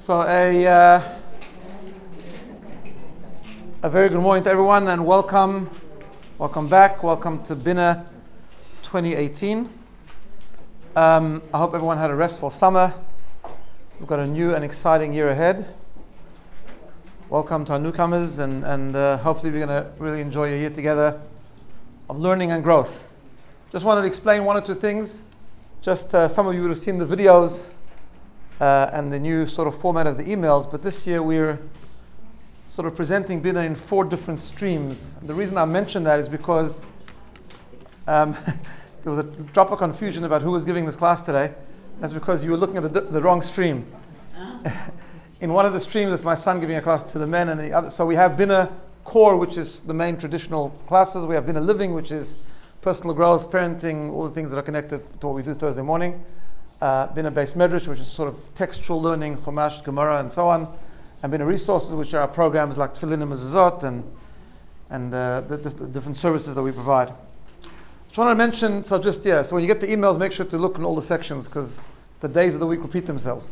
So a very good morning to everyone, and welcome back, welcome to Bina 2018. I hope everyone had a restful summer. We've got a new and exciting year ahead. Welcome to our newcomers, and hopefully we're going to really enjoy a year together of learning and growth. Just wanted to explain one or two things. Just some of you would have seen the videos and the new sort of format of the emails, but this year we're sort of presenting Bina in 4 different streams. And the reason I mention that is because there was a drop of confusion about who was giving this class today. That's because you were looking at the wrong stream. In one of the streams, it's my son giving a class to the men, and the other. So we have Bina Core, which is the main traditional classes. We have Bina Living, which is personal growth, parenting, all the things that are connected to what we do Thursday morning. Bina Beis Medrash, which is sort of textual learning, Chumash, Gemara, and so on. And Bina Resources, which are our programs like Tefillin and Mezuzot and the different services that we provide. Just want to mention, so when you get the emails, make sure to look in all the sections, because the days of the week repeat themselves.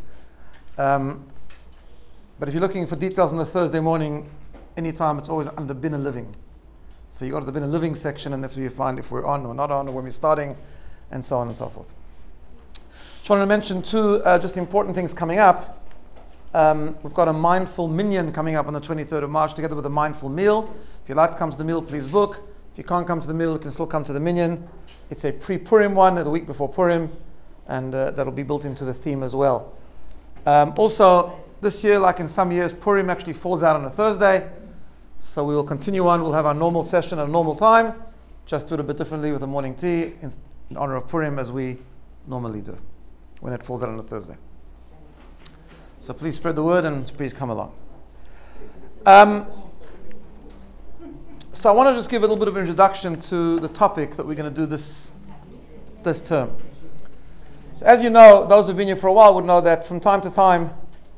But if you're looking for details on the Thursday morning, anytime, it's always under Bina Living. So you go to the Bina Living section, and that's where you find if we're on or not on, or when we're starting, and so on and so forth. Just wanted to mention 2 just important things coming up. We've got a mindful minyan coming up on the 23rd of March, together with a mindful meal. If you'd like to come to the meal, please book. If you can't come to the meal, you can still come to the minyan. It's a pre-Purim one, the week before Purim, and that'll be built into the theme as well. Also, this year, like in some years, Purim actually falls out on a Thursday, so we will continue on. We'll have our normal session at a normal time, just do it a bit differently with the morning tea in honor of Purim, as we normally do when it falls out on a Thursday. So please spread the word, and please come along. So I want to just give a little bit of an introduction to the topic that we're going to do this term. So as you know, those who've been here for a while would know that from time to time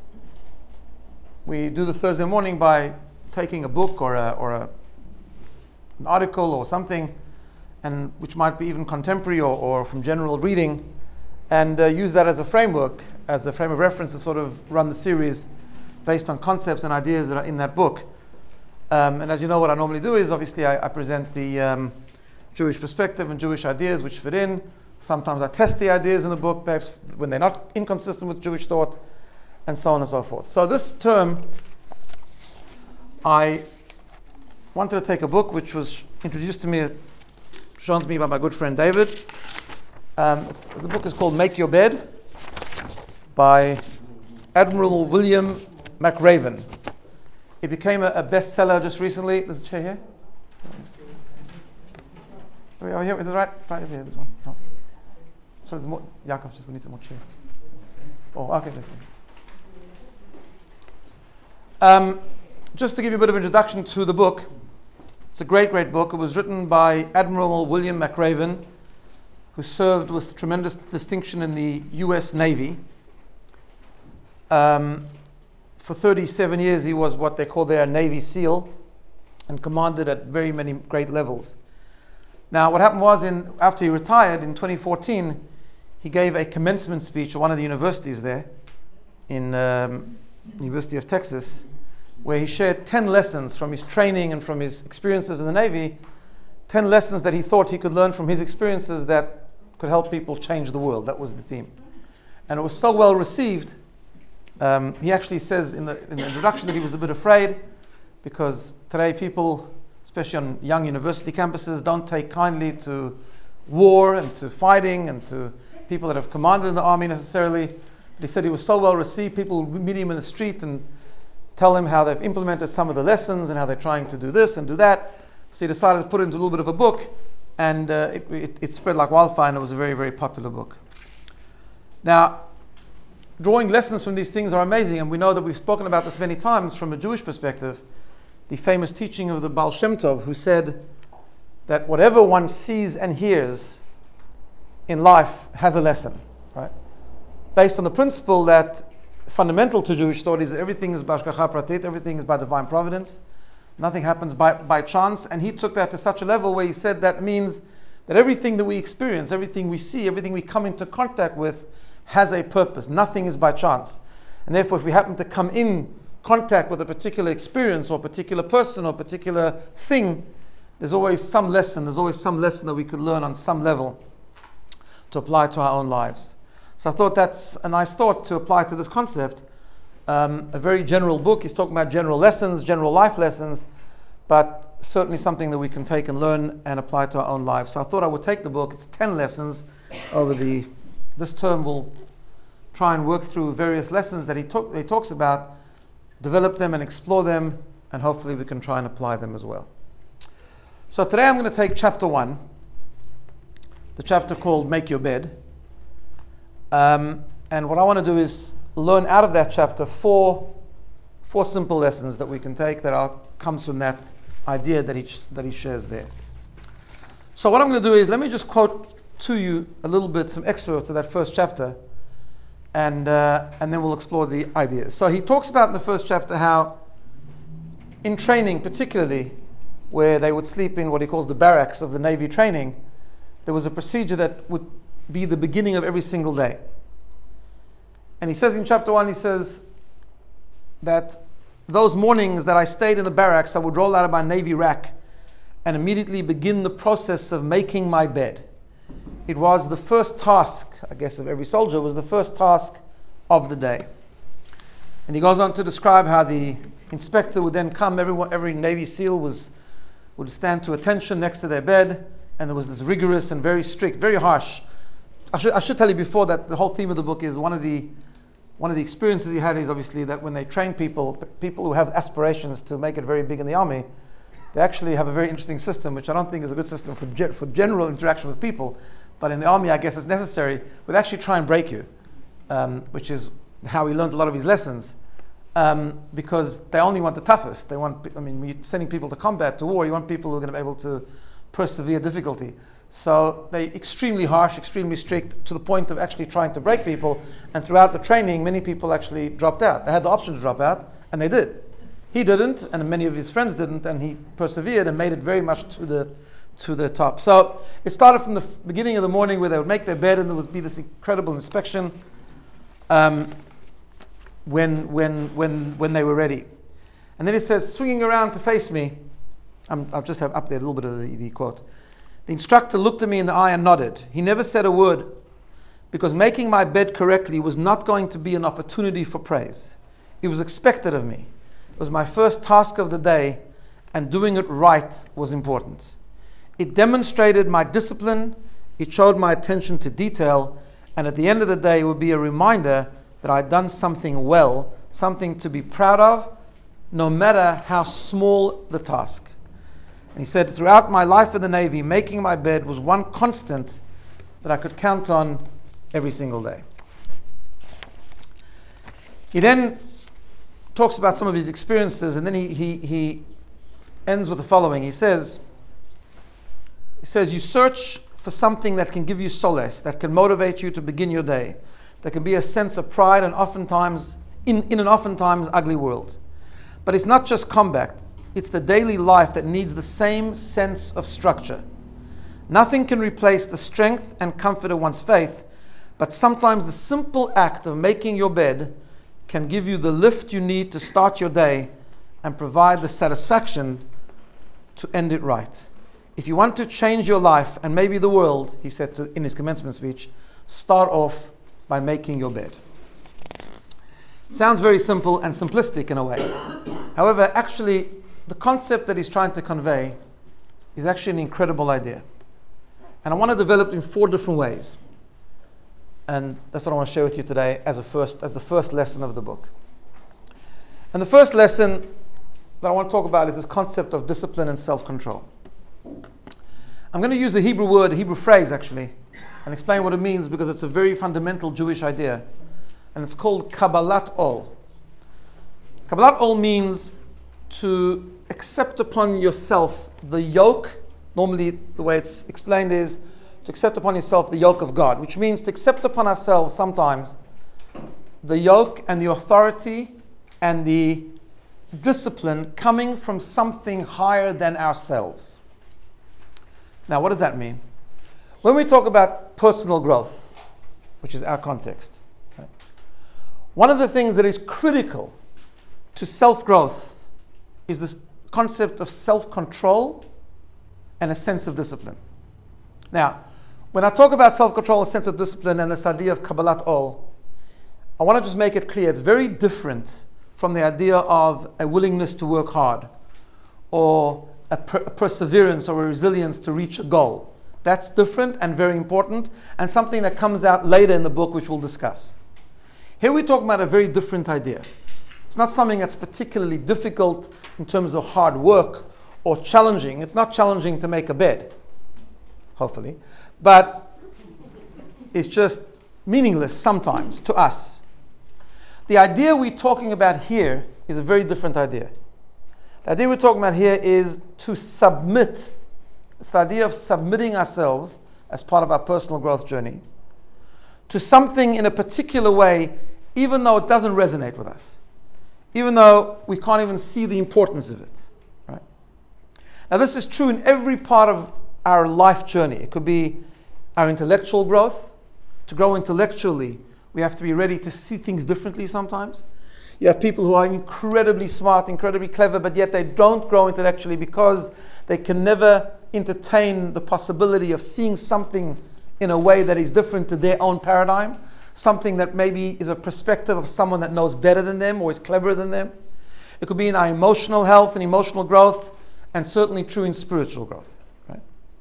we do the Thursday morning by taking a book or an article or something, and which might be even contemporary or from general reading, and use that as a framework, as a frame of reference to sort of run the series based on concepts and ideas that are in that book. And as you know, what I normally do is obviously I present the Jewish perspective and Jewish ideas which fit in. Sometimes I test the ideas in the book, perhaps when they're not inconsistent with Jewish thought, and so on and so forth. So this term, I wanted to take a book which was introduced to me, shown to me by my good friend David. The book is called Make Your Bed by Admiral William McRaven. It became a bestseller just recently. There's a chair here. Oh, here, is it right? Right over here, this one. No. Sorry, there's more. Yaakov says we need some more chairs. Oh, okay, let's go. Just to give you a bit of introduction to the book, it's a great, great book. It was written by Admiral William McRaven, who served with tremendous distinction in the U.S. Navy. For 37 years, he was what they call their Navy SEAL, and commanded at very many great levels. Now, what happened was, after he retired in 2014, he gave a commencement speech at one of the universities there, in University of Texas, where he shared 10 lessons from his training and from his experiences in the Navy, 10 lessons that he thought he could learn from his experiences that could help people change the world. That was the theme. And it was so well received. He actually says in the introduction that he was a bit afraid, because today people, especially on young university campuses, don't take kindly to war and to fighting and to people that have commanded in the army necessarily. But he said he was so well received, people would meet him in the street and tell him how they've implemented some of the lessons and how they're trying to do this and do that. So he decided to put it into a little bit of a book, and it spread like wildfire, and it was a very, very popular book. Now, drawing lessons from these things are amazing, and we know that we've spoken about this many times from a Jewish perspective. The famous teaching of the Baal Shem Tov, who said that whatever one sees and hears in life has a lesson, right? Based on the principle that fundamental to Jewish thought is that everything is b'hashgacha pratit, everything is by divine providence, nothing happens by chance. And he took that to such a level where he said that means that everything that we experience, everything we see, everything we come into contact with has a purpose. Nothing is by chance. And therefore, if we happen to come in contact with a particular experience or a particular person or a particular thing, there's always some lesson that we could learn on some level to apply to our own lives. So I thought that's a nice thought to apply to this concept. A very general book. He's talking about general lessons, general life lessons, but certainly something that we can take and learn and apply to our own lives. So I thought I would take the book. It's 10 lessons over this term. We'll try and work through various lessons that he talks about, develop them and explore them, and hopefully we can try and apply them as well. So today I'm going to take chapter 1, the chapter called Make Your Bed. And what I want to do is learn out of that chapter four simple lessons that we can take that comes from that idea that he shares there. So what I'm going to do is, let me just quote to you a little bit, some excerpts of that first chapter, and then we'll explore the ideas. So he talks about in the first chapter how in training, particularly where they would sleep in what he calls the barracks of the Navy training, there was a procedure that would be the beginning of every single day. And he says in chapter 1, he says that those mornings that I stayed in the barracks, I would roll out of my Navy rack and immediately begin the process of making my bed. It was the first task, I guess, of every soldier, was the first task of the day. And he goes on to describe how the inspector would then come, every Navy SEAL would stand to attention next to their bed, and there was this rigorous and very strict, very harsh. I should tell you before that the whole theme of the book is one of the experiences he had is obviously that when they train people who have aspirations to make it very big in the army, they actually have a very interesting system, which I don't think is a good system for general interaction with people. But in the army, I guess it's necessary. They actually try and break you, which is how he learned a lot of his lessons, because they only want the toughest. When you're sending people to combat, to war, you want people who are going to be able to persevere difficulty. So they're extremely harsh, extremely strict, to the point of actually trying to break people. And throughout the training, many people actually dropped out. They had the option to drop out, and they did. He didn't, and many of his friends didn't, and he persevered and made it very much to the top. So it started from the beginning of the morning where they would make their bed, and there would be this incredible inspection when they were ready. And then it says, swinging around to face me, I'll just have up there a little bit of the quote. The instructor looked at me in the eye and nodded. He never said a word, because making my bed correctly was not going to be an opportunity for praise. It was expected of me. It was my first task of the day, and doing it right was important. It demonstrated my discipline, it showed my attention to detail, and at the end of the day it would be a reminder that I'd done something well, something to be proud of, no matter how small the task. And he said, throughout my life in the Navy, making my bed was one constant that I could count on every single day. He then talks about some of his experiences, and then he ends with the following. He says, you search for something that can give you solace, that can motivate you to begin your day, that can be a sense of pride and oftentimes in an oftentimes ugly world. But it's not just combat. It's the daily life that needs the same sense of structure. Nothing can replace the strength and comfort of one's faith, but sometimes the simple act of making your bed can give you the lift you need to start your day and provide the satisfaction to end it right. If you want to change your life and maybe the world, he said in his commencement speech, start off by making your bed. Sounds very simple and simplistic in a way. However, actually, the concept that he's trying to convey is actually an incredible idea. And I want to develop it in 4 different ways. And that's what I want to share with you today as the first lesson of the book. And the first lesson that I want to talk about is this concept of discipline and self-control. I'm going to use a Hebrew phrase actually, and explain what it means, because it's a very fundamental Jewish idea. And it's called Kabbalat Ol. Kabbalat Ol means to accept upon yourself the yoke. Normally the way it's explained is to accept upon yourself the yoke of God, which means to accept upon ourselves sometimes the yoke and the authority and the discipline coming from something higher than ourselves. Now, what does that mean? When we talk about personal growth, which is our context, right, One of the things that is critical to self-growth is this concept of self-control and a sense of discipline. Now, when I talk about self-control, a sense of discipline, and this idea of Kabbalat Ol, I want to just make it clear, it's very different from the idea of a willingness to work hard or a perseverance or a resilience to reach a goal. That's different and very important, and something that comes out later in the book, which we'll discuss. Here we're talking about a very different idea. It's not something that's particularly difficult in terms of hard work or challenging. It's not challenging to make a bed, hopefully, but it's just meaningless sometimes to us. The idea we're talking about here is a very different idea. The idea we're talking about here is to submit. It's the idea of submitting ourselves as part of our personal growth journey to something in a particular way, even though it doesn't resonate with us, even though we can't even see the importance of it. Right? Now, this is true in every part of our life journey. It could be our intellectual growth. To grow intellectually, we have to be ready to see things differently sometimes. You have people who are incredibly smart, incredibly clever, but yet they don't grow intellectually because they can never entertain the possibility of seeing something in a way that is different to their own paradigm, something that maybe is a perspective of someone that knows better than them or is cleverer than them. It could be in our emotional health and emotional growth, and certainly true in spiritual growth. Right?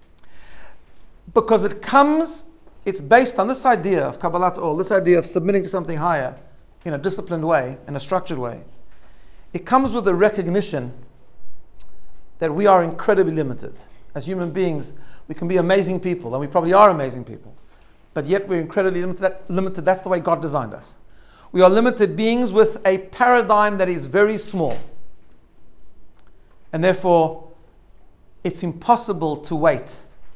Because it's based on this idea of Kabbalat Ol, this idea of submitting to something higher in a disciplined way, in a structured way. It comes with the recognition that we are incredibly limited. As human beings, we can be amazing people, and we probably are amazing people, but yet we're incredibly limited. That's the way God designed us. We are limited beings with a paradigm that is very small, and therefore it's impossible to wait.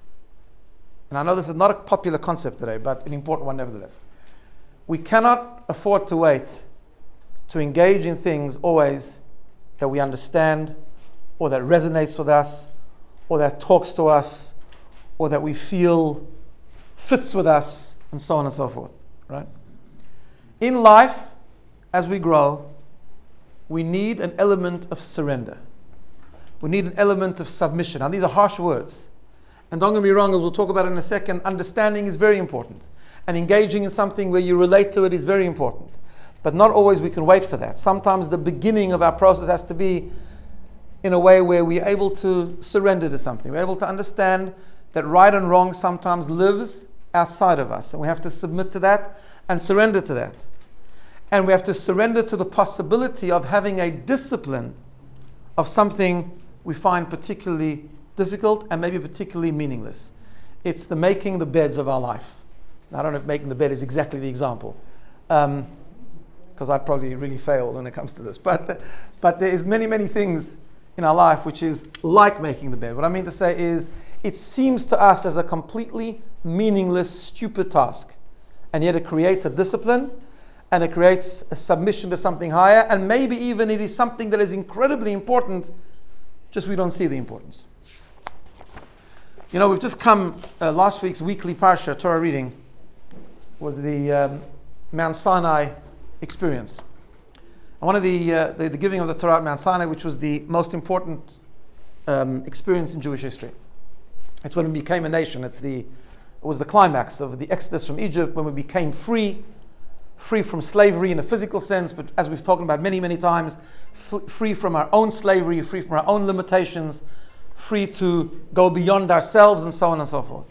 And I know this is not a popular concept today, but an important one nevertheless. We cannot afford to wait to engage in things always that we understand, or that resonates with us, or that talks to us, or that we feel fits with us, and so on and so forth. Right? In life, as we grow, we need an element of surrender. We need an element of submission. Now, these are harsh words. And don't get me wrong, as we'll talk about in a second, understanding is very important. And engaging in something where you relate to it is very important. But not always we can wait for that. Sometimes the beginning of our process has to be in a way where we're able to surrender to something. We're able to understand that right and wrong sometimes lives outside of us. And we have to submit to that and surrender to that. And we have to surrender to the possibility of having a discipline of something we find particularly difficult and maybe particularly meaningless. It's the making the beds of our life. Now, I don't know if making the bed is exactly the example, because I'd probably really fail when it comes to this. But there is many things in our life which is like making the bed. What I mean to say is, it seems to us as a completely meaningless, stupid task, and yet it creates a discipline, and it creates a submission to something higher, and maybe even it is something that is incredibly important, just we don't see the importance. You know, we've just come, last week's weekly Parsha, Torah reading, was the Mount Sinai experience. And one of the giving of the Torah at Mount Sinai, which was the most important experience in Jewish history. It's when we became a nation. It was the climax of the exodus from Egypt, when we became free from slavery in a physical sense, but as we've talked about many times, free from our own slavery, free from our own limitations, free to go beyond ourselves, and so on and so forth.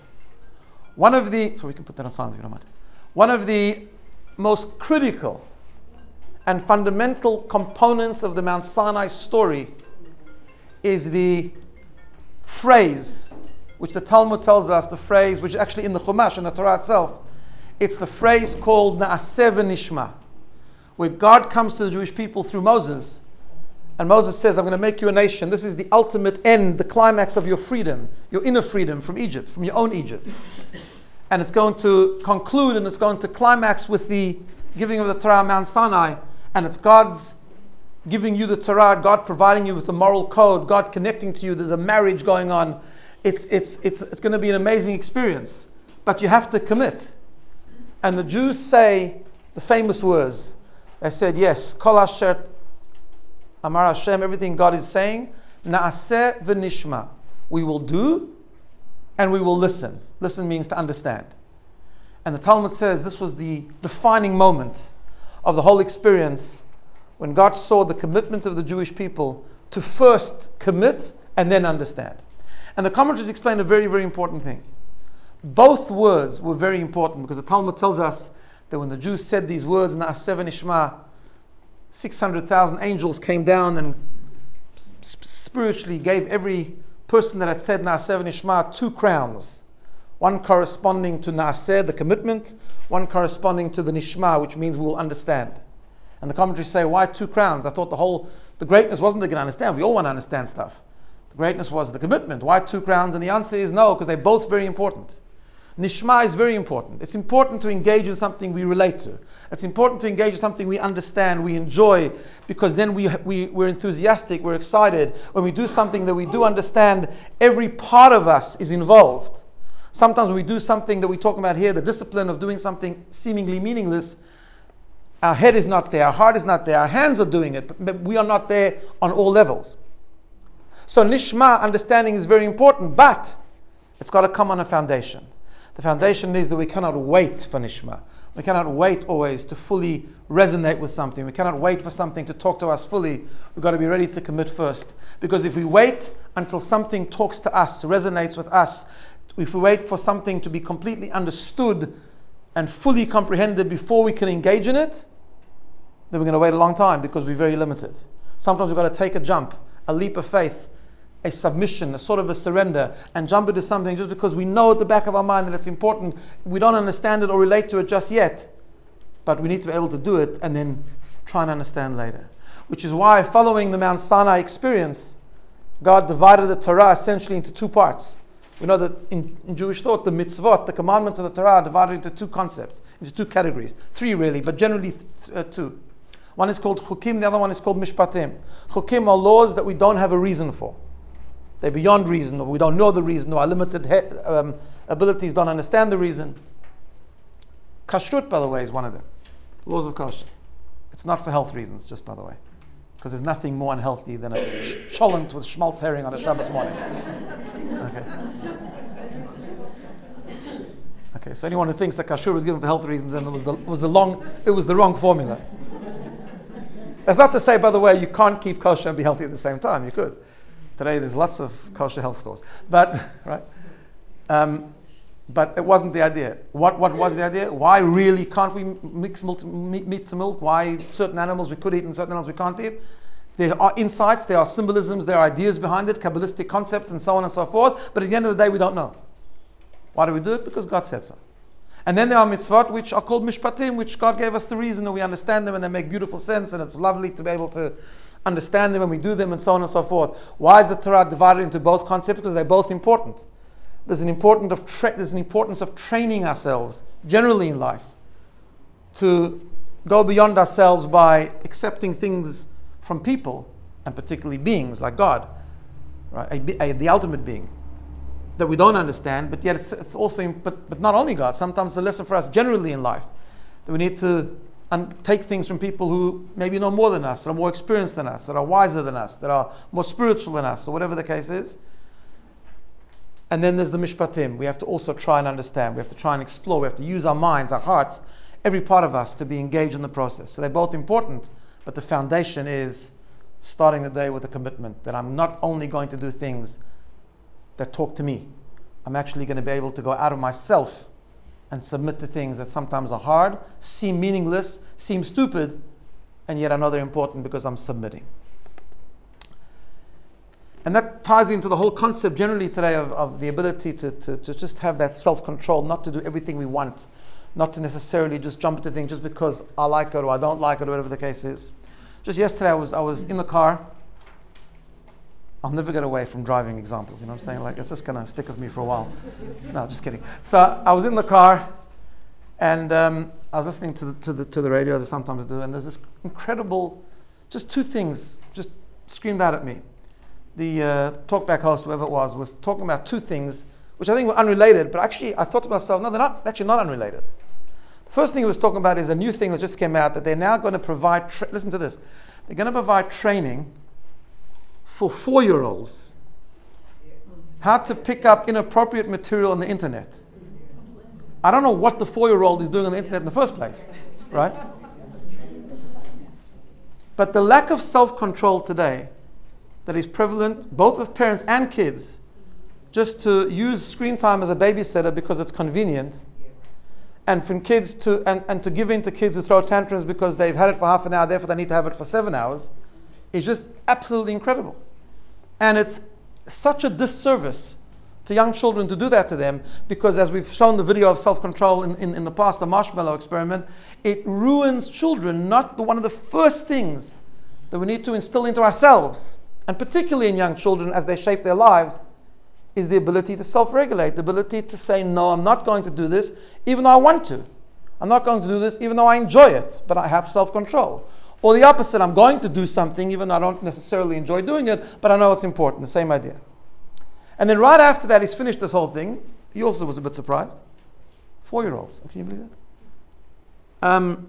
So we can put that on silent if you don't mind. One of the most critical and fundamental components of the Mount Sinai story is the phrase, which the Talmud tells us, the phrase which is actually in the Chumash, in the Torah itself. It's the phrase called Na'aseh v'nishma, where God comes to the Jewish people through Moses. And Moses says, I'm going to make you a nation. This is the ultimate end, the climax of your freedom, your inner freedom from Egypt, from your own Egypt. And it's going to conclude and it's going to climax with the giving of the Torah on Mount Sinai. And it's God's giving you the Torah, God providing you with the moral code, God connecting to you. There's a marriage going on. It's going to be an amazing experience. But you have to commit. And the Jews say the famous words, They said, yes, Kol Asher Amar Hashem, everything God is saying, Na'aseh v'nishma. We will do and we will listen. Listen means to understand. And the Talmud says this was the defining moment of the whole experience when God saw the commitment of the Jewish people to first commit and then understand. And the commentaries explain a very, very important thing. Both words were very important because the Talmud tells us that when the Jews said these words, Na'aseh v'nishma, 600,000 angels came down and spiritually gave every person that had said Na'aseh v'nishma 2 crowns. One corresponding to Na'aseh, the commitment, one corresponding to the Nishma, which means we will understand. And the commentaries say, why 2 crowns? I thought the greatness wasn't they're going to understand. We all want to understand stuff. The greatness was the commitment. Why 2 crowns? And the answer is no, because they're both very important. Nishma is very important. It's important to engage in something we relate to. It's important to engage in something we understand, we enjoy, because then we're enthusiastic, we're excited. When we do something that we do understand, every part of us is involved. Sometimes when we do something that we're talking about here, the discipline of doing something seemingly meaningless, our head is not there, our heart is not there, our hands are doing it, but we are not there on all levels. So Nishma, understanding, is very important, but it's got to come on a foundation. The foundation is that we cannot wait for Nishma. We cannot wait always to fully resonate with something. We cannot wait for something to talk to us fully. We've got to be ready to commit first. Because if we wait until something talks to us, resonates with us, if we wait for something to be completely understood and fully comprehended before we can engage in it, then we're going to wait a long time because we're very limited. Sometimes we've got to take a jump, a leap of faith, a submission, a sort of a surrender, and jump into something just because we know at the back of our mind that it's important. We don't understand it or relate to it just yet, but we need to be able to do it and then try and understand later. Which is why, following the Mount Sinai experience, God divided the Torah essentially into 2 parts. We know that in Jewish thought, the mitzvot, the commandments of the Torah, are divided into 2 concepts, into 2 categories. 3 really, but generally 2. One is called chukim, the other one is called mishpatim. Chukim are laws that we don't have a reason for. They're beyond reason, or we don't know the reason, or our limited abilities don't understand the reason. Kashrut, by the way, is one of them. Laws of kosher. It's not for health reasons, just by the way. Because there's nothing more unhealthy than a cholent with schmaltz herring on a Shabbos morning. Okay, so anyone who thinks that kashrut was given for health reasons, then it was the wrong formula. That's not to say, by the way, you can't keep kosher and be healthy at the same time. You could. Today there's lots of kosher health stores, but right. But it wasn't the idea. What was the idea? Why really can't we mix meat to milk? Why certain animals we could eat and certain animals we can't eat? There are insights, there are symbolisms, there are ideas behind it, Kabbalistic concepts and so on and so forth. But at the end of the day, we don't know. Why do we do it? Because God said so. And then there are mitzvot which are called mishpatim, which God gave us the reason that we understand them and they make beautiful sense, and it's lovely to be able to understand them when we do them and so on and so forth. Why is the Torah divided into both concepts? Because they're both important. There's an importance of training ourselves generally in life to go beyond ourselves by accepting things from people, and particularly beings like God, right? The ultimate being that we don't understand, but yet it's also, but not only God. Sometimes the lesson for us generally in life that we need to take things from people who maybe know more than us, that are more experienced than us, that are wiser than us, that are more spiritual than us, or whatever the case is. And then there's the mishpatim. We have to also try and understand. We have to try and explore. We have to use our minds, our hearts, every part of us to be engaged in the process. So they're both important, but the foundation is starting the day with a commitment that I'm not only going to do things that talk to me. I'm actually going to be able to go out of myself and submit to things that sometimes are hard, seem meaningless, seem stupid, and yet I know they're important because I'm submitting. And that ties into the whole concept generally today of the ability to just have that self-control, not to do everything we want, not to necessarily just jump into things just because I like it or I don't like it or whatever the case is. Just yesterday I was in the car. I'll never get away from driving examples, you know what I'm saying? Like, it's just going to stick with me for a while. No, just kidding. So I was in the car and I was listening to the radio as I sometimes do, and there's this incredible, just 2 things just screamed out at me. The talkback host, whoever it was talking about 2 things which I think were unrelated, but actually I thought to myself, no, they're actually not unrelated. First thing he was talking about is a new thing that just came out, that they're now going to provide, listen to this, they're going to provide training for 4-year-olds how to pick up inappropriate material on the internet. I don't know what the 4-year-old is doing on the internet in the first place, right? But the lack of self-control today that is prevalent both with parents and kids, just to use screen time as a babysitter because it's convenient, and from kids to and to give in to kids who throw tantrums because they've had it for half an hour, therefore they need to have it for 7 hours, is just absolutely incredible. And it's such a disservice to young children to do that to them, because as we've shown the video of self-control in the past, the marshmallow experiment, it ruins children. One of the first things that we need to instill into ourselves, and particularly in young children as they shape their lives, is the ability to self-regulate, the ability to say, no, I'm not going to do this even though I want to. I'm not going to do this even though I enjoy it, but I have self-control. Or the opposite, I'm going to do something even though I don't necessarily enjoy doing it, but I know it's important, the same idea. And then right after that, he's finished this whole thing. He also was a bit surprised. 4-year-olds, can you believe that?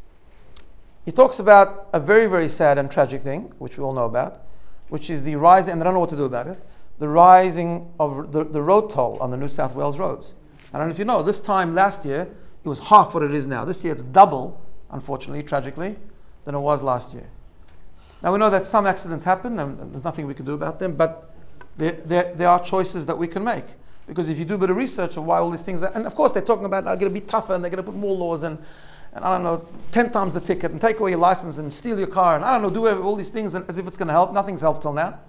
He talks about a very, very sad and tragic thing, which we all know about, which is the rising, and I don't know what to do about it, the rising of the road toll on the New South Wales roads. I don't know if you know, this time last year, it was half what it is now. This year it's double, unfortunately, tragically, than it was last year. Now we know that some accidents happen, and there's nothing we can do about them, but there are choices that we can make. Because if you do a bit of research of why all these things, and of course they're talking about are going to be tougher, and they're going to put more laws, and I don't know, 10 times the ticket, and take away your license, and steal your car, and I don't know, do all these things as if it's going to help. Nothing's helped till now.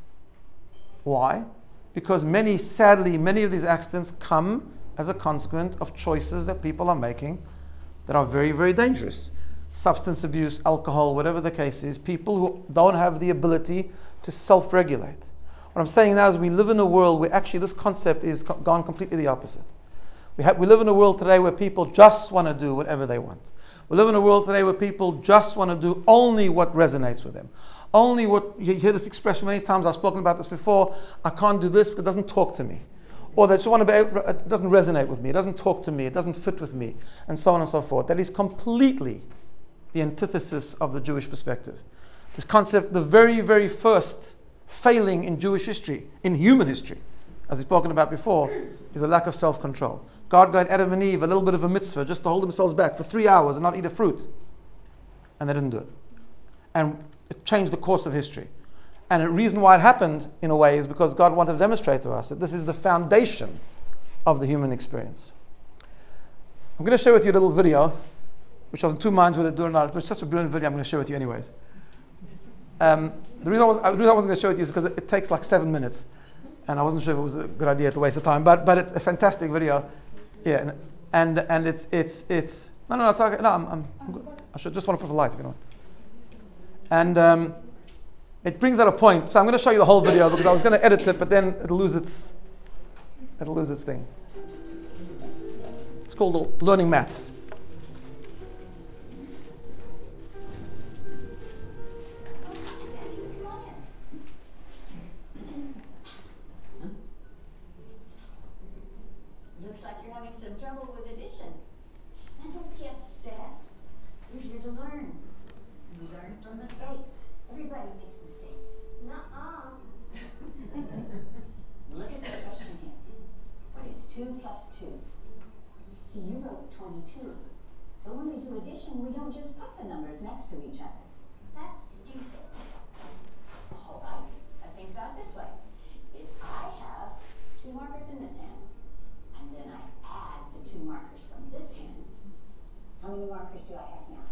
Why? Because sadly, many of these accidents come as a consequence of choices that people are making that are very, very dangerous. Substance abuse, alcohol, whatever the case is, people who don't have the ability to self-regulate. What I'm saying now is we live in a world where actually this concept is gone completely the opposite. We live in a world today where people just want to do whatever they want. We live in a world today where people just want to do only what resonates with them. Only what, you hear this expression many times, I've spoken about this before, I can't do this because it doesn't talk to me. Or they just want to it doesn't resonate with me, it doesn't talk to me, it doesn't fit with me, and so on and so forth. That is completely the antithesis of the Jewish perspective. This concept, the very, very first failing in Jewish history, in human history, as we've spoken about before, is a lack of self-control. God gave Adam and Eve a little bit of a mitzvah just to hold themselves back for 3 hours and not eat a fruit. And they didn't do it. And it changed the course of history. And the reason why it happened, in a way, is because God wanted to demonstrate to us that this is the foundation of the human experience. I'm going to share with you a little video, which I was in two minds whether to do it or not, but it's just a brilliant video I'm going to share with you anyways. The reason I wasn't going to share with you is because it takes like 7 minutes. And I wasn't sure if it was a good idea to waste the time, but it's a fantastic video. Yeah, and it's no, it's okay. No, I'm good. I should just want to put the light, if you know. And it brings out a point. So I'm going to show you the whole video because I was going to edit it, but then it'll lose its thing. It's called Learning Maths. Looks like you're having some trouble with addition. Now don't be upset. We're here to learn. We learn from mistakes. Everybody makes mistakes. Nuh-uh. Look at this question here. What is 2 plus 2? See, you wrote 22. So when we do addition, we don't just put the numbers next to each other. That's stupid. All right, but think about it this way. If I have 2 markers in this hand, and then I add the 2 markers from this hand, how many markers do I have now?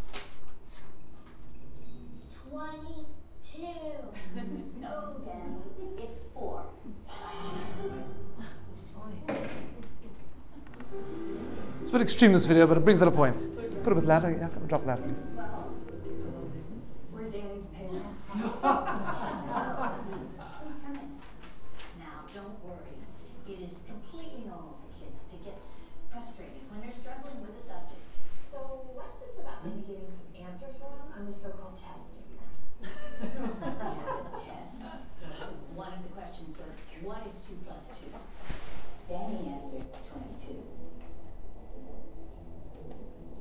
22. No, Danny, it's 4. It's a bit extreme, this video, but it brings out a point. Put it a bit louder. Yeah, drop louder, please. Well, we're Danny's parents. Please come in. Now, don't worry. It is completely normal for kids to get frustrated when they're struggling with a subject. So what's this about Danny getting some answers wrong on this so-called test of yours? Yeah, the test. One of the questions was, what is 2 plus 2? Danny answered 22.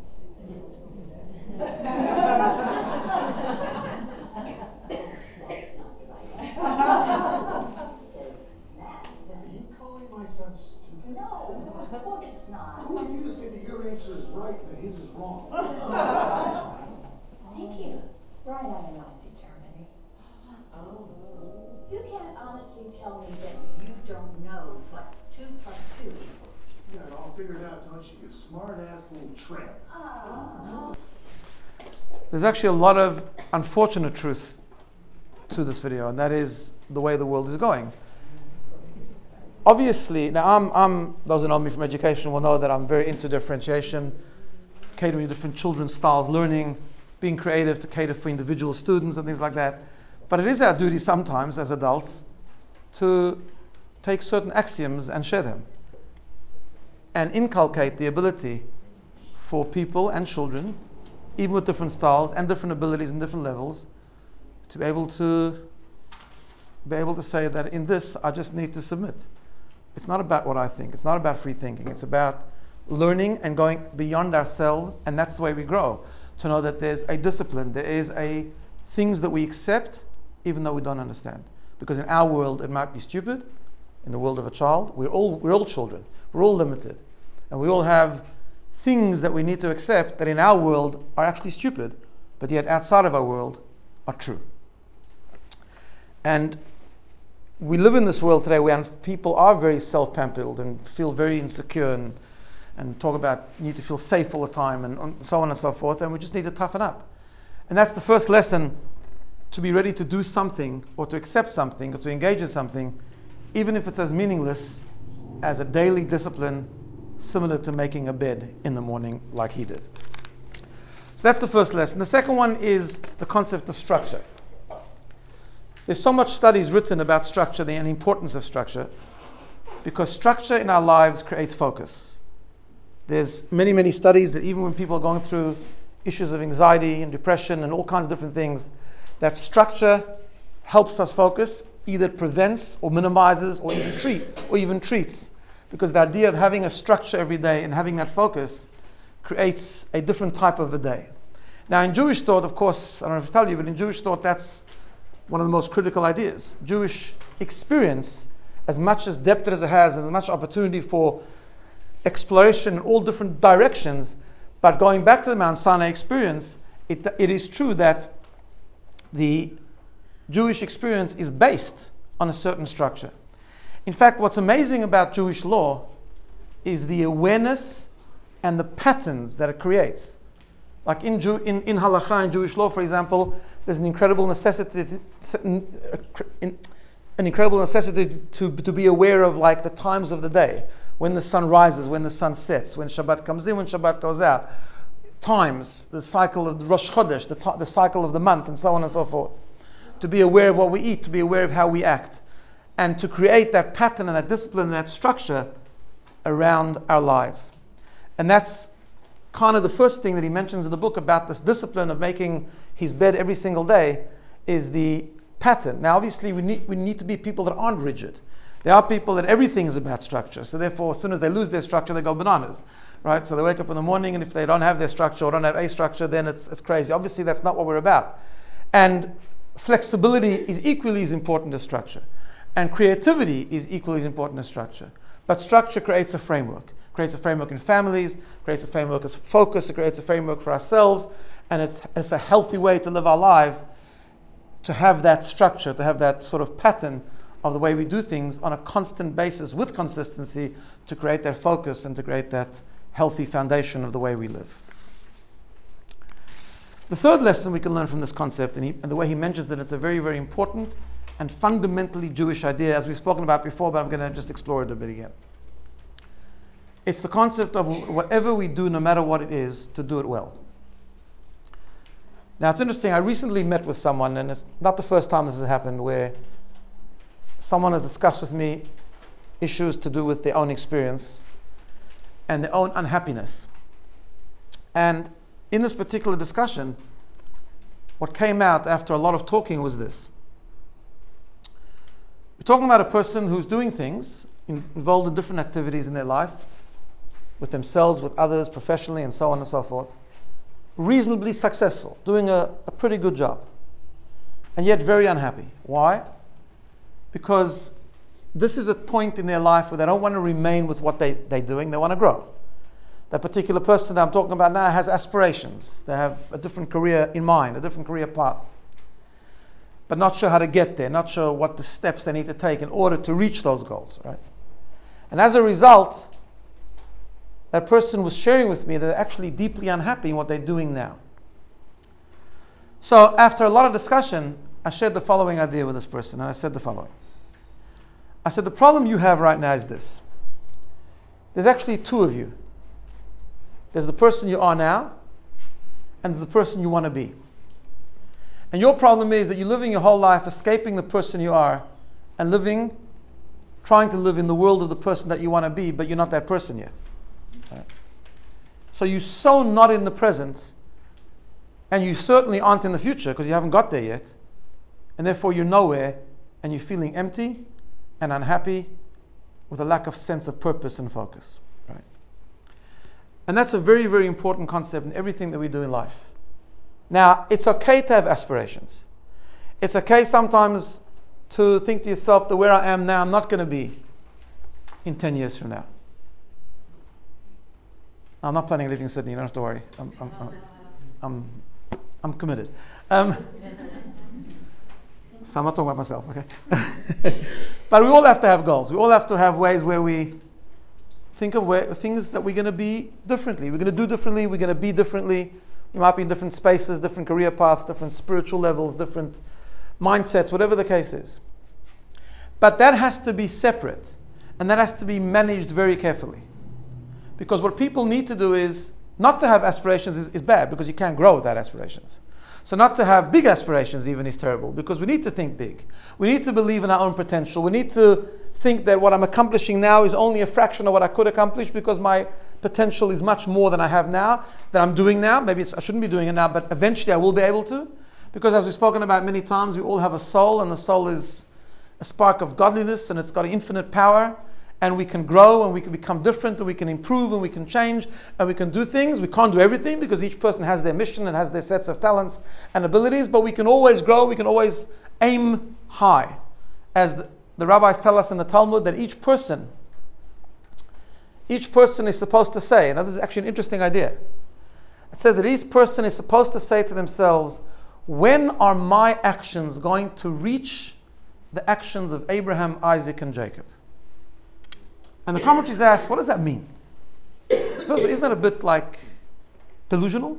Thank you. Right out of Nazi Germany. You can't honestly tell me that you don't know what 2 plus 2 equals. You got it all figured out, don't you? You smart-ass little tramp. There's actually a lot of unfortunate truth to this video, and that is the way the world is going. Obviously, now I'm those who know me from education will know that I'm very into differentiation, catering to different children's styles, learning, being creative to cater for individual students and things like that. But it is our duty sometimes as adults to take certain axioms and share them and inculcate the ability for people and children, even with different styles and different abilities and different levels, to be able to say that in this I just need to submit. It's not about what I think. It's not about free thinking. It's about learning and going beyond ourselves, and that's the way we grow. To know that there's a discipline, there is a things that we accept, even though we don't understand. Because in our world, it might be stupid. In the world of a child, we're all children. We're all limited, and we all have things that we need to accept that in our world are actually stupid, but yet outside of our world are true. And we live in this world today where people are very self-pampered and feel very insecure and talk about need to feel safe all the time and so on and so forth, and we just need to toughen up. And that's the first lesson, to be ready to do something or to accept something or to engage in something, even if it's as meaningless as a daily discipline similar to making a bed in the morning like he did. So that's the first lesson. The second one is the concept of structure. There's so much studies written about structure and the importance of structure, because structure in our lives creates focus. There's many, many studies that even when people are going through issues of anxiety and depression and all kinds of different things, that structure helps us focus, either prevents or minimizes or even treats. Because the idea of having a structure every day and having that focus creates a different type of a day. Now in Jewish thought, of course, I don't know if I tell you, but in Jewish thought that's one of the most critical ideas. Jewish experience, as much as depth as it has, as much opportunity for exploration in all different directions, but going back to the Mount Sinai experience, it is true that the Jewish experience is based on a certain structure. In fact, what's amazing about Jewish law is the awareness and the patterns that it creates. Like in halakha, in Jewish law, for example, there's an incredible necessity to be aware of like the times of the day, when the sun rises, when the sun sets, when Shabbat comes in, when Shabbat goes out, times, the cycle of the Rosh Chodesh, the cycle of the month, and so on and so forth. To be aware of what we eat, to be aware of how we act, and to create that pattern and that discipline and that structure around our lives. And that's kind of the first thing that he mentions in the book about this discipline of making his bed every single day is the pattern. Now obviously we need to be people that aren't rigid. There are people that everything is about structure, so therefore as soon as they lose their structure they go bananas, right? So they wake up in the morning and if they don't have their structure or don't have a structure, then it's crazy. Obviously that's not what we're about. And flexibility is equally as important as structure. And creativity is equally as important as structure. But structure creates a framework. Creates a framework in families, creates a framework as focus, it creates a framework for ourselves, and it's a healthy way to live our lives, to have that structure, to have that sort of pattern of the way we do things on a constant basis with consistency, to create that focus and to create that healthy foundation of the way we live. The third lesson we can learn from this concept, and the way he mentions it, it's a very, very important and fundamentally Jewish idea, as we've spoken about before, but I'm going to just explore it a bit again. It's the concept of whatever we do, no matter what it is, to do it well. Now it's interesting, I recently met with someone, and it's not the first time this has happened, where someone has discussed with me issues to do with their own experience and their own unhappiness. And in this particular discussion, what came out after a lot of talking was this. We're talking about a person who's doing things, involved in different activities in their life, with themselves, with others, professionally, and so on and so forth. Reasonably successful, doing a pretty good job, and yet very unhappy. Why? Because this is a point in their life where they don't want to remain with what they're doing, they want to grow. That particular person that I'm talking about now has aspirations. They have a different career in mind, a different career path. But not sure how to get there, not sure what the steps they need to take in order to reach those goals, right? And as a result, that person was sharing with me that they're actually deeply unhappy in what they're doing now. So after a lot of discussion, I shared the following idea with this person, and I said the following. I said, the problem you have right now is this. There's actually two of you. There's the person you are now, and there's the person you want to be. And your problem is that you're living your whole life escaping the person you are and trying to live in the world of the person that you want to be, but you're not that person yet. Right? So you're so not in the present, and you certainly aren't in the future because you haven't got there yet, and therefore you're nowhere, and you're feeling empty and unhappy with a lack of sense of purpose and focus. Right? And that's a very, very important concept in everything that we do in life. Now, it's okay to have aspirations. It's okay sometimes to think to yourself that where I am now, I'm not going to be in 10 years from now. I'm not planning on leaving Sydney, you don't have to worry. I'm committed. So I'm not talking about myself, okay? But we all have to have goals. We all have to have ways where we think of things that we're going to be differently. We're going to do differently. We're going to be differently. We might be in different spaces, different career paths, different spiritual levels, different mindsets, whatever the case is. But that has to be separate, and that has to be managed very carefully. Because what people need to do is, not to have aspirations is bad, because you can't grow without aspirations. So not to have big aspirations even is terrible, because we need to think big. We need to believe in our own potential. We need to think that what I'm accomplishing now is only a fraction of what I could accomplish, because my potential is much more than I have now, that I'm doing now. Maybe I shouldn't be doing it now, but eventually I will be able to. Because as we've spoken about many times, we all have a soul, and the soul is a spark of godliness, and it's got infinite power, and we can grow, and we can become different, and we can improve, and we can change, and we can do things. We can't do everything, because each person has their mission and has their sets of talents and abilities, but we can always grow, we can always aim high. As the rabbis tell us in the Talmud, that each person is supposed to say, now this is actually an interesting idea. It says that each person is supposed to say to themselves, when are my actions going to reach the actions of Abraham, Isaac, and Jacob? And the commentaries ask, what does that mean? First of all, isn't that a bit like delusional?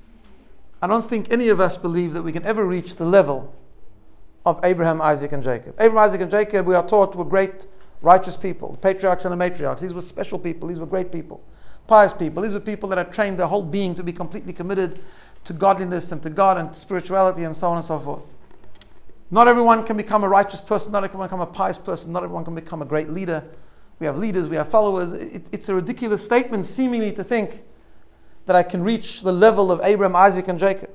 I don't think any of us believe that we can ever reach the level of Abraham, Isaac, and Jacob. Abraham, Isaac, and Jacob, we are taught, were great righteous people, the patriarchs and the matriarchs. These were special people, these were great people, pious people. These were people that had trained their whole being to be completely committed to godliness and to God and to spirituality and so on and so forth. Not everyone can become a righteous person, not everyone can become a pious person, not everyone can become a great leader. We have leaders, we have followers. It's a ridiculous statement seemingly to think that I can reach the level of Abraham, Isaac, and Jacob.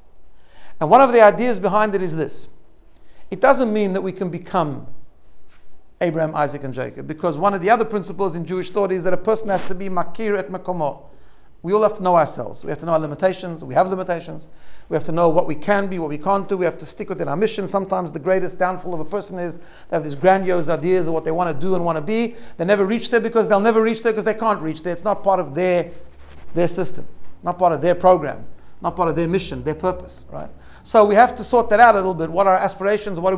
And one of the ideas behind it is this. It doesn't mean that we can become Abraham, Isaac, and Jacob, because one of the other principles in Jewish thought is that a person has to be makir et makomo. We all have to know ourselves. We have to know our limitations. We have limitations. We have to know what we can be, what we can't do. We have to stick within our mission. Sometimes the greatest downfall of a person is they have these grandiose ideas of what they want to do and want to be. They never reach there because they'll never reach there because they can't reach there. It's not part of their system, not part of their program, not part of their mission, their purpose, right? So we have to sort that out a little bit. What are our aspirations? What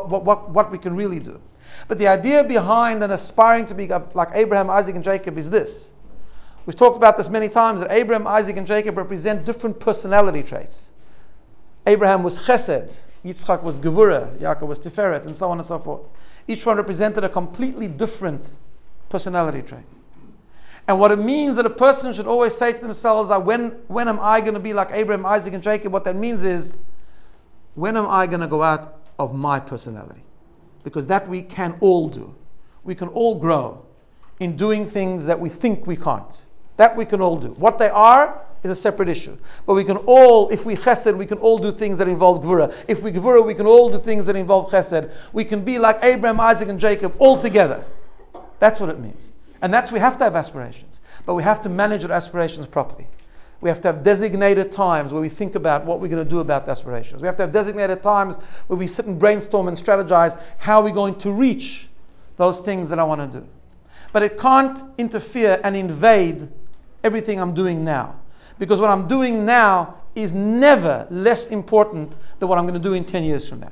we can really do? But the idea behind an aspiring to be like Abraham, Isaac, and Jacob is this. We've talked about this many times, that Abraham, Isaac, and Jacob represent different personality traits. Abraham was chesed, Yitzchak was gevurah, Yaakov was tiferet, and so on and so forth. Each one represented a completely different personality trait. And what it means that a person should always say to themselves, when am I going to be like Abraham, Isaac, and Jacob? What that means is, when am I going to go out of my personality? Because that we can all do. We can all grow in doing things that we think we can't. That we can all do. What they are is a separate issue. But we can all, if we chesed, we can all do things that involve gevurah. If we gevurah, we can all do things that involve chesed. We can be like Abraham, Isaac, and Jacob all together. That's what it means. And we have to have aspirations. But we have to manage our aspirations properly. We have to have designated times where we think about what we're going to do about the aspirations. We have to have designated times where we sit and brainstorm and strategize how we're going to reach those things that I want to do. But it can't interfere and invade everything I'm doing now. Because what I'm doing now is never less important than what I'm going to do in 10 years from now.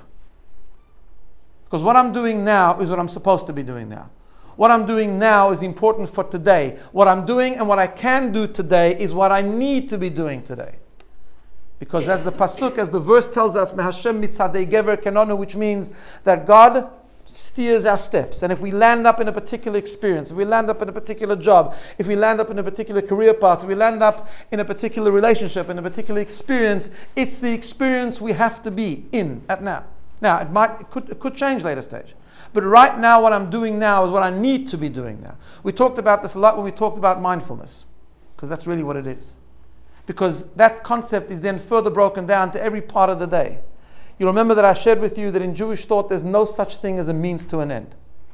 Because what I'm doing now is what I'm supposed to be doing now. What I'm doing now is important for today. What I'm doing and what I can do today is what I need to be doing today. Because as the pasuk, as the verse tells us, Mehashem mitzadei gever kenonu, which means that God steers our steps. And if we land up in a particular experience, if we land up in a particular job, if we land up in a particular career path, if we land up in a particular relationship, in a particular experience, it's the experience we have to be in at now. Now, it could change later stage. But right now, what I'm doing now is what I need to be doing now. We talked about this a lot when we talked about mindfulness, because that's really what it is. Because that concept is then further broken down to every part of the day. You remember that I shared with you that in Jewish thought there's no such thing as a means to an end.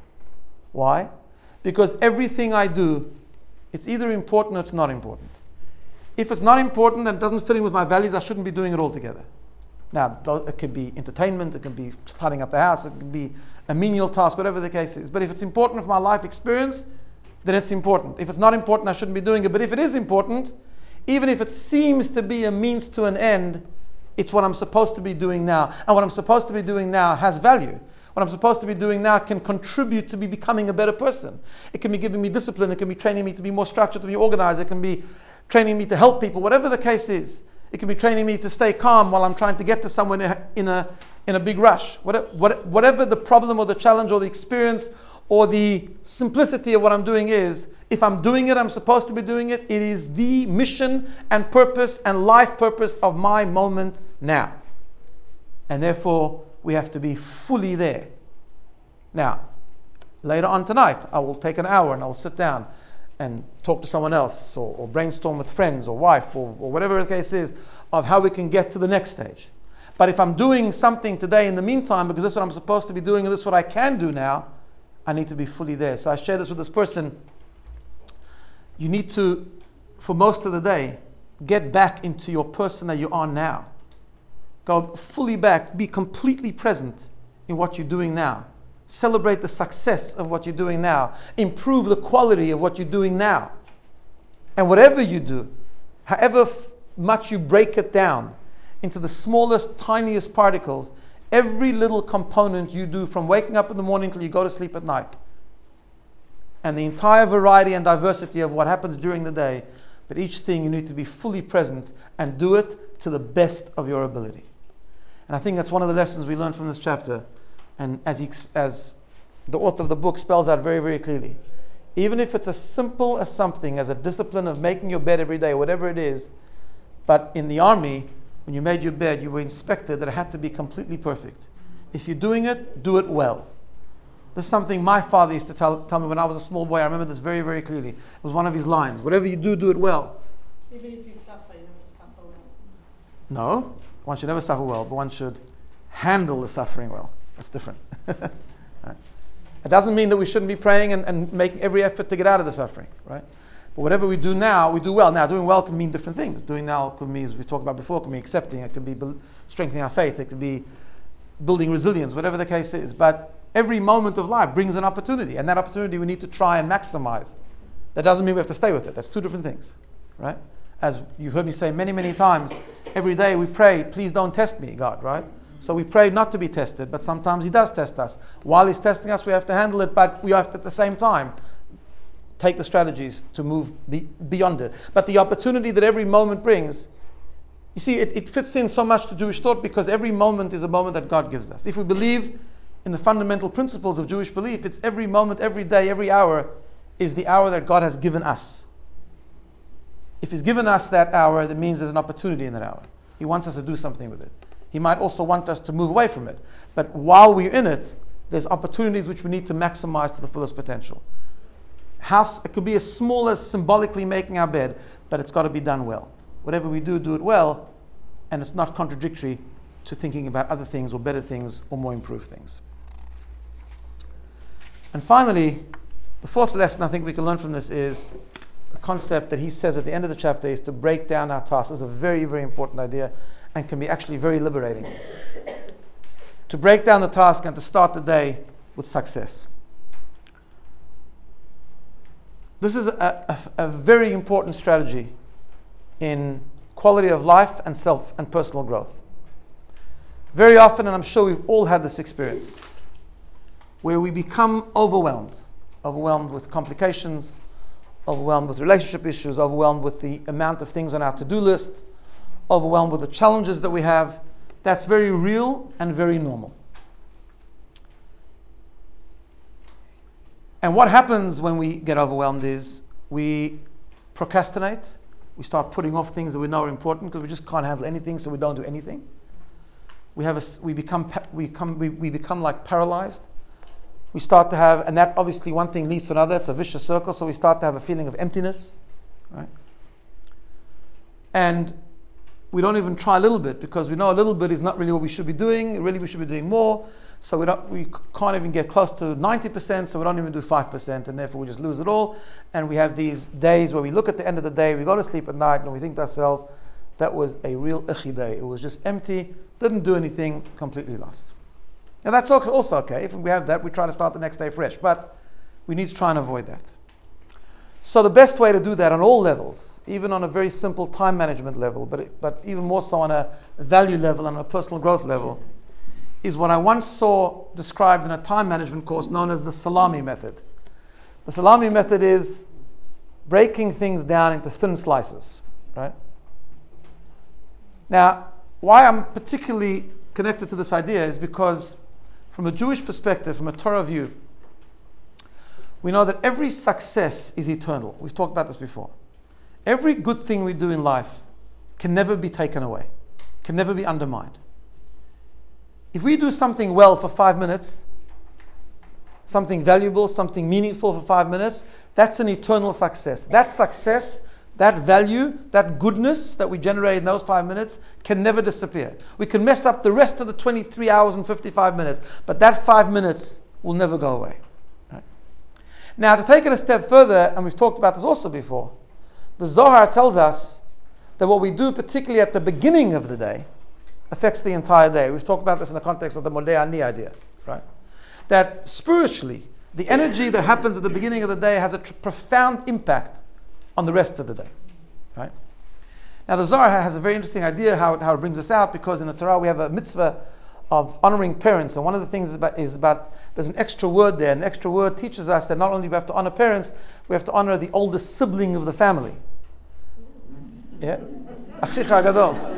Why? Because everything I do, it's either important or it's not important. If it's not important and doesn't fit in with my values, I shouldn't be doing it altogether. Now, it could be entertainment, it can be tidying up the house, it can be a menial task, whatever the case is. But if it's important for my life experience, then it's important. If it's not important, I shouldn't be doing it. But if it is important, even if it seems to be a means to an end, it's what I'm supposed to be doing now. And what I'm supposed to be doing now has value. What I'm supposed to be doing now can contribute to me becoming a better person. It can be giving me discipline, it can be training me to be more structured, to be organized, it can be training me to help people, whatever the case is. It can be training me to stay calm while I'm trying to get to somewhere in a big rush. Whatever the problem or the challenge or the experience or the simplicity of what I'm doing is, if I'm doing it, I'm supposed to be doing it. It is the mission and purpose and life purpose of my moment now. And therefore, we have to be fully there. Now, later on tonight, I will take an hour and I will sit down and talk to someone else or brainstorm with friends or wife or whatever the case is of how we can get to the next stage. But if I'm doing something today in the meantime, because this is what I'm supposed to be doing and this is what I can do now, I need to be fully there. So I share this with this person. You need to, for most of the day, get back into your person that you are now. Go fully back, be completely present in what you're doing now. Celebrate the success of what you're doing now. Improve the quality of what you're doing now. And whatever you do, however much you break it down into the smallest, tiniest particles, every little component you do from waking up in the morning till you go to sleep at night, and the entire variety and diversity of what happens during the day, but each thing you need to be fully present and do it to the best of your ability. And I think that's one of the lessons we learned from this chapter. And as the author of the book spells out very, very clearly, even if it's as simple as something as a discipline of making your bed every day, whatever it is, but in the army, when you made your bed, you were inspected that it had to be completely perfect. If you're doing it, do it well. This is something my father used to tell me when I was a small boy. I remember this very, very clearly. It was one of his lines. Whatever you do, do it well. Even if you suffer, you never suffer well. No, one should never suffer well, but one should handle the suffering well. That's different. Right? It doesn't mean that we shouldn't be praying and making every effort to get out of the suffering, right? But whatever we do now, we do well. Now, doing well can mean different things. Doing now could mean, as we talked about before, can be accepting. It could be strengthening our faith. It could be building resilience, whatever the case is. But every moment of life brings an opportunity, and that opportunity we need to try and maximize. That doesn't mean we have to stay with it. That's two different things, right? As you've heard me say many, many times, every day we pray, please don't test me, God, right? So we pray not to be tested, but sometimes He does test us. While He's testing us, we have to handle it, but we have to, at the same time, take the strategies to move beyond it. But the opportunity that every moment brings, you see, it fits in so much to Jewish thought because every moment is a moment that God gives us. If we believe in the fundamental principles of Jewish belief, it's every moment, every day, every hour is the hour that God has given us. If He's given us that hour, that means there's an opportunity in that hour. He wants us to do something with it. He might also want us to move away from it. But while we're in it, there's opportunities which we need to maximize to the fullest potential. It could be as small as symbolically making our bed, but it's got to be done well. Whatever we do, do it well, and it's not contradictory to thinking about other things or better things or more improved things. And finally, the fourth lesson I think we can learn from this is the concept that he says at the end of the chapter is to break down our tasks. This is a very, very important idea and can be actually very liberating. To break down the task and to start the day with success. This is a very important strategy in quality of life and self and personal growth. Very often, and I'm sure we've all had this experience, where we become overwhelmed with complications, overwhelmed with relationship issues, overwhelmed with the amount of things on our to-do list, overwhelmed with the challenges that we have. That's very real and very normal. And what happens when we get overwhelmed is we procrastinate. We start putting off things that we know are important because we just can't handle anything, so we don't do anything. We become like paralyzed. We start to have, and that obviously one thing leads to another. It's a vicious circle. So we start to have a feeling of emptiness, right? And we don't even try a little bit because we know a little bit is not really what we should be doing. Really, we should be doing more. So we can't even get close to 90%. So we don't even do 5%, and therefore we just lose it all. And we have these days where we look at the end of the day, we go to sleep at night, and we think to ourselves, that was a real ichi day. It was just empty, didn't do anything, completely lost. Now that's also okay. If we have that, we try to start the next day fresh. But we need to try and avoid that. So the best way to do that on all levels, even on a very simple time management level, but even more so on a value level and on a personal growth level, is what I once saw described in a time management course known as the salami method. The salami method is breaking things down into thin slices, right? Now, why I'm particularly connected to this idea is because from a Jewish perspective, from a Torah view, we know that every success is eternal. We've talked about this before. Every good thing we do in life can never be taken away, can never be undermined. If we do something well for 5 minutes, something valuable, something meaningful for 5 minutes, that's an eternal success. That success, that value, that goodness that we generate in those 5 minutes can never disappear. We can mess up the rest of the 23 hours and 55 minutes, but that 5 minutes will never go away. Right? Now, to take it a step further, and we've talked about this also before, the Zohar tells us that what we do, particularly at the beginning of the day, affects the entire day. We've talked about this in the context of the Modeh Ani idea, right? That spiritually, the energy that happens at the beginning of the day has a profound impact on the rest of the day, right? Now the Zohar has a very interesting idea how it brings us out, because in the Torah we have a mitzvah of honoring parents, and one of the things is about there's an extra word there, and the extra word teaches us that not only do we have to honor parents, we have to honor the oldest sibling of the family. Yeah? Achicha Gadol.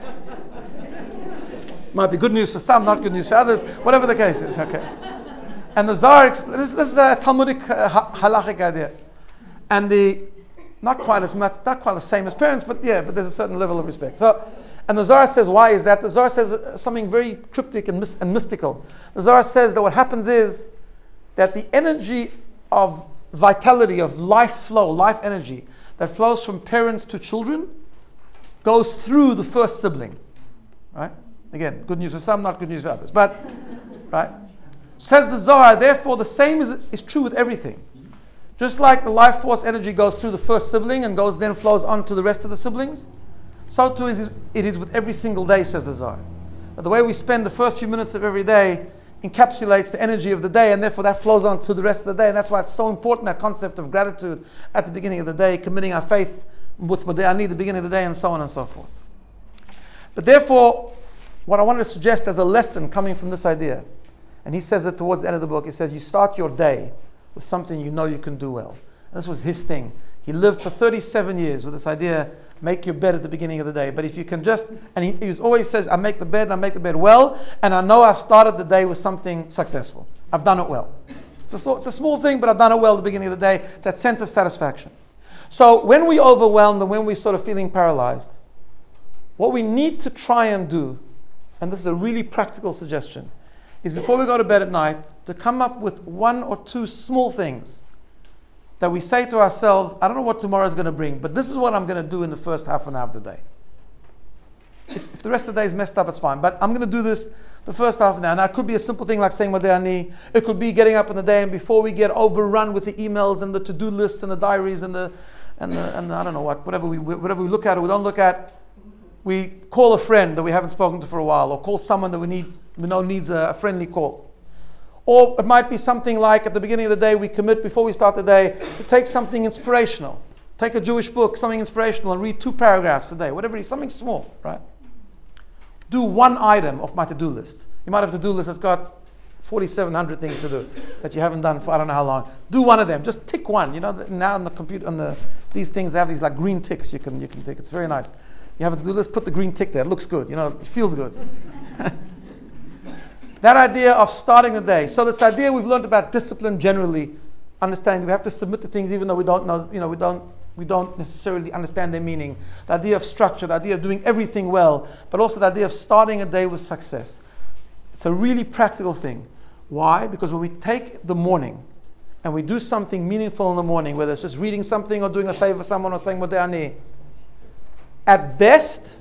Might be good news for some, not good news for others, whatever the case is, okay? And the Zohar, this is a Talmudic halachic idea. And not quite the same as parents, but there's a certain level of respect. So, and the Zohar says, why is that? The Zohar says something very cryptic and mystical. The Zohar says that what happens is that the energy of vitality, of life flow, life energy, that flows from parents to children, goes through the first sibling, right? Again, good news for some, not good news for others. But, right? Says the Zohar, therefore the same is true with everything. Just like the life force energy goes through the first sibling and then flows on to the rest of the siblings, so too it is with every single day, says the Zohar. But the way we spend the first few minutes of every day encapsulates the energy of the day, and therefore that flows on to the rest of the day. And that's why it's so important, that concept of gratitude at the beginning of the day, committing our faith with Modeh Ani, the beginning of the day, and so on and so forth. But therefore, what I wanted to suggest as a lesson coming from this idea, and he says it towards the end of the book, he says, you start your day with something you know you can do well. And this was his thing. He lived for 37 years with this idea, make your bed at the beginning of the day. But if you can he always says, I make the bed well, and I know I've started the day with something successful. I've done it well. It's a small thing, but I've done it well at the beginning of the day. It's that sense of satisfaction. So when we're overwhelmed and when we're sort of feeling paralyzed, what we need to try and do, and this is a really practical suggestion, is before we go to bed at night, to come up with 1 or 2 small things that we say to ourselves, I don't know what tomorrow is going to bring, but this is what I'm going to do in the first half an hour of the day. If the rest of the day is messed up, it's fine, but I'm going to do this the first half an hour. Now, it could be a simple thing like saying Modeh Ani. It could be getting up in the day, and before we get overrun with the emails and the to-do lists and the diaries and the I don't know whatever we look at or we don't look at, we call a friend that we haven't spoken to for a while, or call someone that we know needs a friendly call. Or it might be something like at the beginning of the day we commit before we start the day to take something inspirational. Take a Jewish book, something inspirational, and read 2 paragraphs a day, whatever it is, something small, right? Do one item of my to-do list. You might have a to-do list that's got 4,700 things to do that you haven't done for I don't know how long. Do one of them. Just tick one. You know, now on the computer, these things have these like green ticks you can tick. It's very nice. You have a to-do list, put the green tick there. It looks good. You know, it feels good. That idea of starting the day. So this idea we've learned about discipline generally, understanding that we have to submit to things even though we don't know, you know, we don't necessarily understand their meaning. The idea of structure, the idea of doing everything well, but also the idea of starting a day with success. It's a really practical thing. Why? Because when we take the morning and we do something meaningful in the morning, whether it's just reading something or doing a favor for someone or saying Modeh Ani, at best,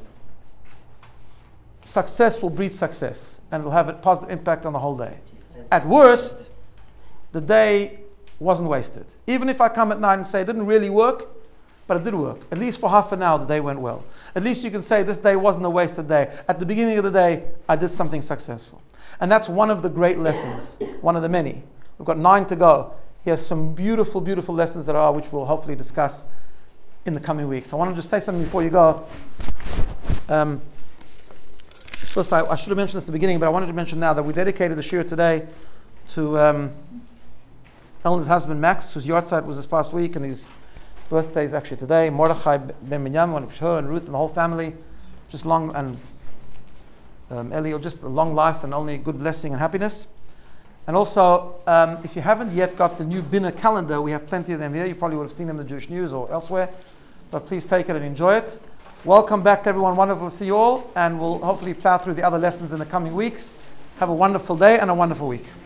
success will breed success and it will have a positive impact on the whole day. At worst, the day wasn't wasted. Even if I come at night and say it didn't really work, but it did work. At least for half an hour the day went well. At least you can say this day wasn't a wasted day. At the beginning of the day, I did something successful. And that's one of the great lessons, one of the many. We've got 9 to go. He has some beautiful, beautiful lessons that are, which we'll hopefully discuss in the coming weeks. I wanted to say something before you go. First, I should have mentioned this at the beginning, but I wanted to mention now that we dedicated the shiur today to Ellen's husband Max, whose yahrzeit was this past week, and his birthday is actually today. Mordechai ben Binyamin, her and Ruth and the whole family, just long, and Elio, just a long life and only good blessing and happiness. And also, if you haven't yet got the new Bina calendar, we have plenty of them here. You probably would have seen them in the Jewish News or elsewhere, but please take it and enjoy it. Welcome back to everyone. Wonderful to see you all, and we'll hopefully plow through the other lessons in the coming weeks. Have a wonderful day and a wonderful week.